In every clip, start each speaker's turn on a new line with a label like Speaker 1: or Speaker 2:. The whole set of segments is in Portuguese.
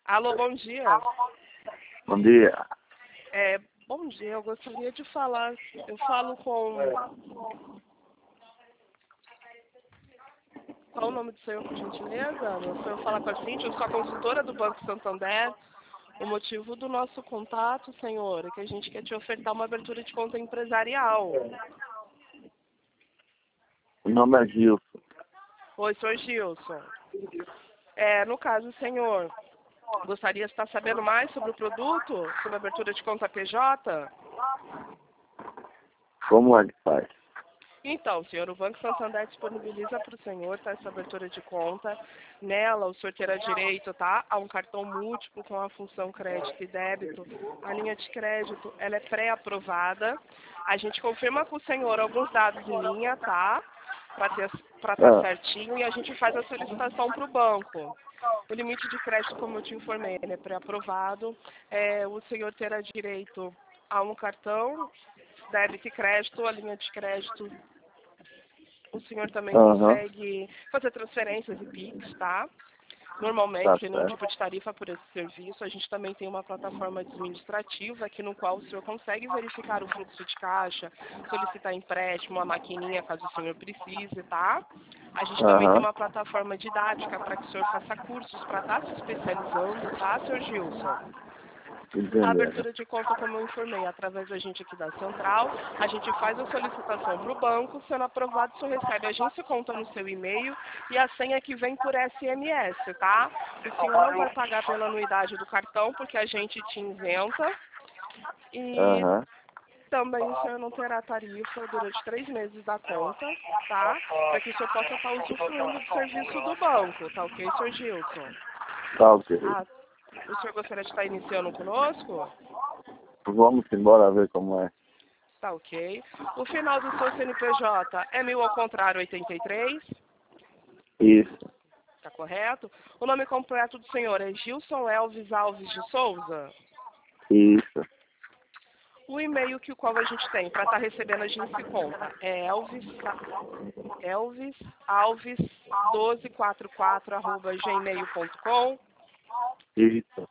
Speaker 1: Alô, bom dia.
Speaker 2: Bom dia.
Speaker 1: Bom dia, eu gostaria de falar, eu falo com... Qual o nome do senhor, por gentileza? O senhor fala com a Cintia, eu sou a consultora do Banco Santander. O motivo do nosso contato, senhor, é que a gente quer te ofertar uma abertura de conta empresarial.
Speaker 2: O nome é Gilson.
Speaker 1: Oi, senhor Gilson. No caso, senhor, gostaria de estar sabendo mais sobre o produto, sobre a abertura de conta PJ?
Speaker 2: Como é que faz?
Speaker 1: Então, senhor, o Banco Santander disponibiliza para o senhor essa abertura de conta. Nela, o senhor terá direito, a um cartão múltiplo com a função crédito e débito. A linha de crédito, ela é pré-aprovada. A gente confirma com o senhor alguns dados em linha, para estar certinho, e a gente faz a solicitação para o banco. O limite de crédito, como eu te informei, ele é pré-aprovado. O senhor terá direito a um cartão, débito e crédito, a linha de crédito. O senhor também consegue fazer transferências e PIX, Normalmente tem um tipo de tarifa por esse serviço. A gente também tem uma plataforma administrativa aqui no qual o senhor consegue verificar o fluxo de caixa, solicitar empréstimo, uma maquininha caso o senhor precise, A gente também tem uma plataforma didática para que o senhor faça cursos para estar se especializando, senhor Gilson? A abertura de conta, como eu informei, através da gente aqui da Central, a gente faz a solicitação para o banco, sendo aprovado, o senhor recebe a agência conta no seu e-mail e a senha que vem por SMS, O senhor não vai pagar pela anuidade do cartão, porque a gente te isenta. E também o senhor não terá tarifa durante 3 meses da conta, Para que o senhor possa estar usufruindo do serviço do banco, ok, senhor Gilson?
Speaker 2: Tá ok.
Speaker 1: O senhor gostaria de estar iniciando conosco?
Speaker 2: Vamos embora ver como é.
Speaker 1: Tá ok. O final do seu CNPJ é 1000 ao contrário 83?
Speaker 2: Isso.
Speaker 1: Tá correto? O nome completo do senhor é Gilson Elvis Alves de Souza?
Speaker 2: Isso.
Speaker 1: O e-mail que o qual a gente tem para estar recebendo a agência conta é elvisalves1244@gmail.com.
Speaker 2: Isso.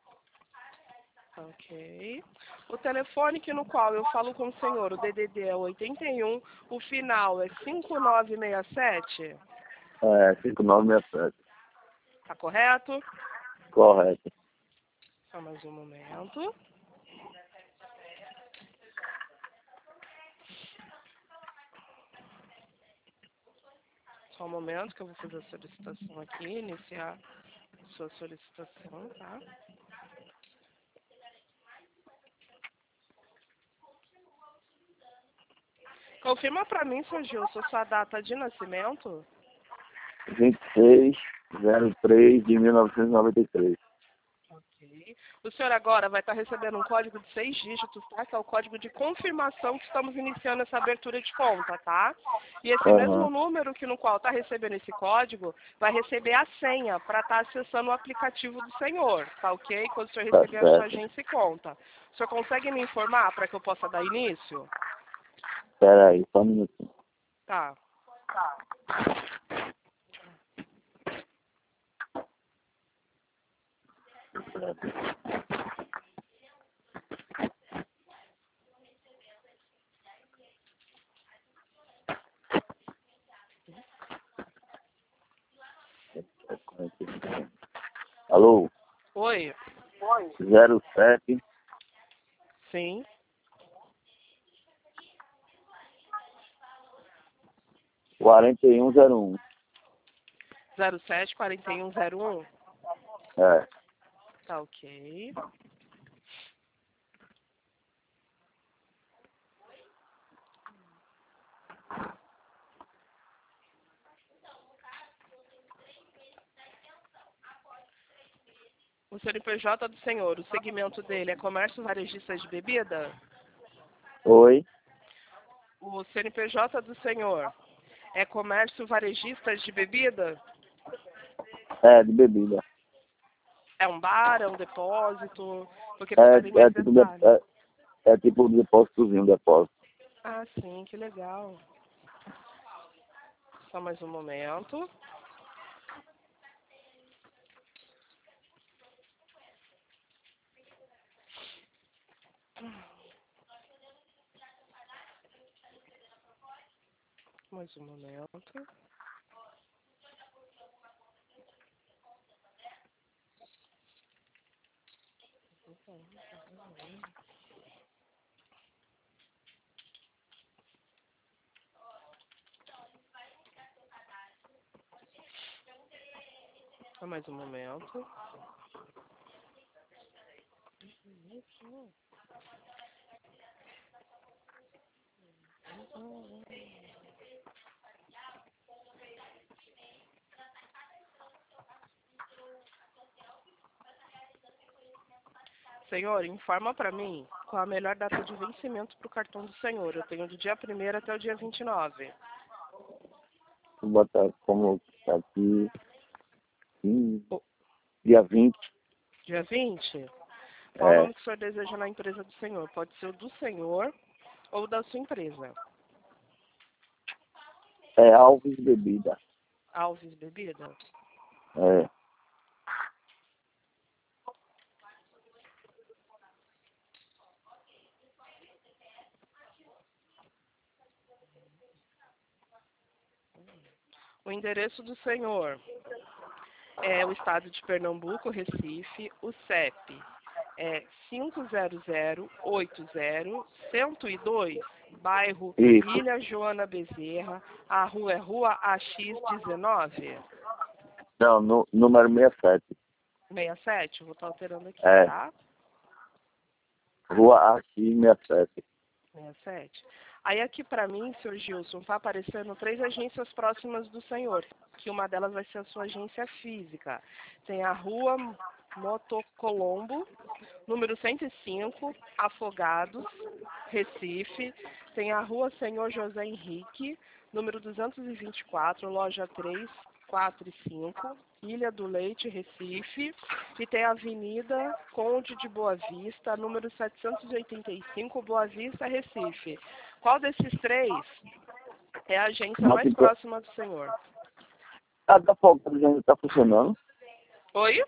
Speaker 1: Ok. O telefone no qual eu falo com o senhor, o DDD é 81, o final é 5967?
Speaker 2: 5967.
Speaker 1: Tá correto?
Speaker 2: Correto.
Speaker 1: Só mais um momento. Só um momento que eu vou fazer a solicitação aqui, iniciar a sua solicitação, Confirma para mim, senhor Gilson, sua data de nascimento?
Speaker 2: 26/03/1993.
Speaker 1: Ok. O senhor agora vai estar recebendo um código de 6 dígitos, Que é o código de confirmação que estamos iniciando essa abertura de conta, E esse mesmo número no qual está recebendo esse código, vai receber a senha para estar acessando o aplicativo do senhor, ok? Quando o senhor receber a sua agência e conta. O senhor consegue me informar para que eu possa dar início?
Speaker 2: Espera aí, só um minutinho.
Speaker 1: Tá.
Speaker 2: Alô?
Speaker 1: Oi.
Speaker 2: 07
Speaker 1: Sim.
Speaker 2: 4101.
Speaker 1: 074101? Tá ok. O CNPJ do senhor, o segmento dele é comércio varejista de bebida?
Speaker 2: Oi?
Speaker 1: O CNPJ do senhor é comércio varejista de bebida?
Speaker 2: De bebida.
Speaker 1: É um bar, é um depósito? Porque precisa mais detalhes.
Speaker 2: É tipo um depósitozinho, depósito.
Speaker 1: Ah, sim, que legal. Só mais um momento. Mais um momento. Mais um momento. Senhor, informa para mim qual a melhor data de vencimento para o cartão do senhor. Eu tenho do dia 1º até o dia 29.
Speaker 2: Vou botar como tá aqui. Dia 20.
Speaker 1: Dia 20? Qual o nome que o senhor deseja na empresa do senhor? Pode ser o do senhor ou da sua empresa.
Speaker 2: É Alves Bebida.
Speaker 1: Alves Bebida?
Speaker 2: É.
Speaker 1: O endereço do senhor é o estado de Pernambuco, Recife. O CEP é 50080-102, bairro
Speaker 2: Isso.
Speaker 1: Ilha Joana Bezerra. A rua é Rua AX19.
Speaker 2: Não, número 67.
Speaker 1: 67? Vou estar alterando aqui,
Speaker 2: É.
Speaker 1: tá?
Speaker 2: Rua AX 67.
Speaker 1: 67. Aí aqui para mim, senhor Gilson, tá aparecendo 3 agências próximas do senhor, que uma delas vai ser a sua agência física. Tem a Rua Motocolombo, número 105, Afogados, Recife. Tem a Rua Senhor José Henrique, número 224, loja 3, 4 e 5, Ilha do Leite, Recife. E tem a Avenida Conde de Boa Vista, número 785, Boa Vista, Recife. Qual desses 3 é a agência mais próxima do senhor?
Speaker 2: A da Afogados ainda está funcionando?
Speaker 1: Oi?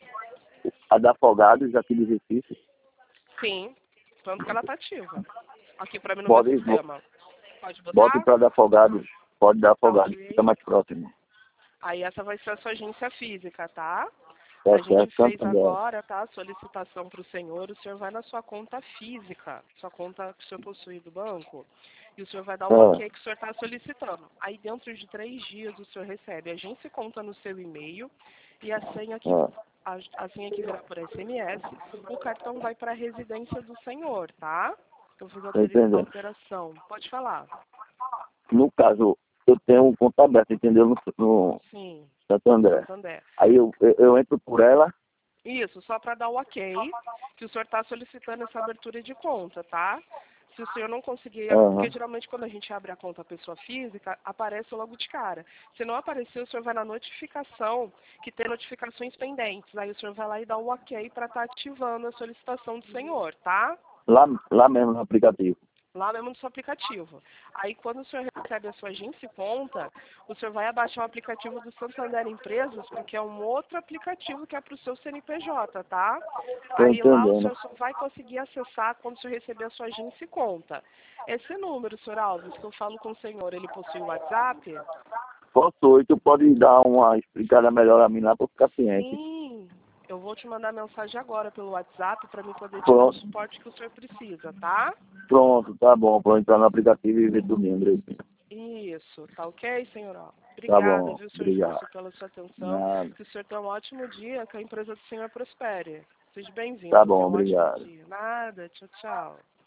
Speaker 2: A da Afogados aqui de Recife?
Speaker 1: Sim, tanto que ela está ativa. Aqui para mim no
Speaker 2: Pode,
Speaker 1: meu sistema. Pode
Speaker 2: bote
Speaker 1: botar?
Speaker 2: para da Afogados. Pode dar Afogados,
Speaker 1: Ok.
Speaker 2: fica mais próximo.
Speaker 1: Aí essa vai ser a sua agência física, tá?
Speaker 2: É
Speaker 1: A gente
Speaker 2: certo,
Speaker 1: fez
Speaker 2: Santander.
Speaker 1: agora, tá? A solicitação para o senhor vai na sua conta física, sua conta que o senhor possui do banco, e o senhor vai dar o ok que o senhor está solicitando. Aí dentro de 3 dias o senhor recebe a agência conta no seu e-mail e a senha que a senha que virá por SMS, o cartão vai para a residência do senhor, tá? Eu fiz a alteração. Pode falar.
Speaker 2: No caso, eu tenho um conta aberta, entendeu? No
Speaker 1: Sim.
Speaker 2: Santander.
Speaker 1: Santander.
Speaker 2: Aí eu entro por ela.
Speaker 1: Isso, só para dar o ok, que o senhor está solicitando essa abertura de conta, tá? Se o senhor não conseguir, porque geralmente quando a gente abre a conta pessoa física, aparece logo de cara. Se não aparecer, o senhor vai na notificação, que tem notificações pendentes. Aí o senhor vai lá e dá o ok para estar ativando a solicitação do senhor, tá?
Speaker 2: Lá mesmo no aplicativo.
Speaker 1: Lá mesmo no seu aplicativo. Aí quando o senhor recebe a sua agência e conta, o senhor vai abaixar o aplicativo do Santander Empresas, porque é um outro aplicativo que é para o seu CNPJ, tá? Aí lá o senhor só vai conseguir acessar quando o senhor receber a sua agência e conta. Esse número, senhor Alves, que eu falo com o senhor, ele possui o WhatsApp?
Speaker 2: Posso, tu pode dar uma explicada melhor a mim lá para ficar ciente.
Speaker 1: Sim. Eu vou te mandar mensagem agora pelo WhatsApp para mim poder te dar o suporte que o senhor precisa, tá?
Speaker 2: Pronto, tá bom. Vou entrar no aplicativo e ver tudo direitinho.
Speaker 1: Isso, tá ok, senhor?
Speaker 2: Tá
Speaker 1: Obrigada,
Speaker 2: bom,
Speaker 1: viu, senhor
Speaker 2: obrigado.
Speaker 1: Gilson, pela sua atenção.
Speaker 2: Nada.
Speaker 1: Que o senhor tenha um ótimo dia, que a empresa do senhor prospere. Seja bem-vindo.
Speaker 2: Tá bom,
Speaker 1: Tenha um ótimo
Speaker 2: obrigado.
Speaker 1: dia. Nada, tchau, tchau.